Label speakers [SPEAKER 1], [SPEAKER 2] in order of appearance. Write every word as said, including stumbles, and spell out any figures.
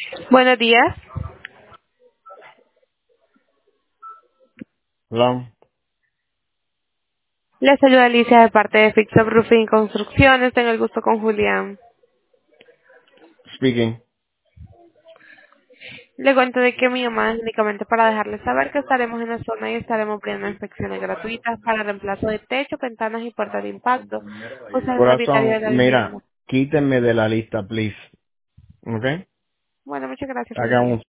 [SPEAKER 1] Buenos días.
[SPEAKER 2] Hello,
[SPEAKER 1] Les saluda Alicia de parte de Fix Up Roofing Construcciones. Tengo el gusto con Julián.
[SPEAKER 2] speaking.
[SPEAKER 1] Le cuento de que mi llamada es únicamente para dejarles saber que estaremos en la zona y estaremos brindando inspecciones gratuitas para reemplazo de techo, ventanas y puertas de impacto. Usted es el propietario
[SPEAKER 2] Corazón,
[SPEAKER 1] de la
[SPEAKER 2] mira,
[SPEAKER 1] vivienda.
[SPEAKER 2] quítenme de la lista, please. ¿Ok?
[SPEAKER 1] Bueno, muchas gracias. Feliz
[SPEAKER 2] Haga
[SPEAKER 1] día.
[SPEAKER 2] un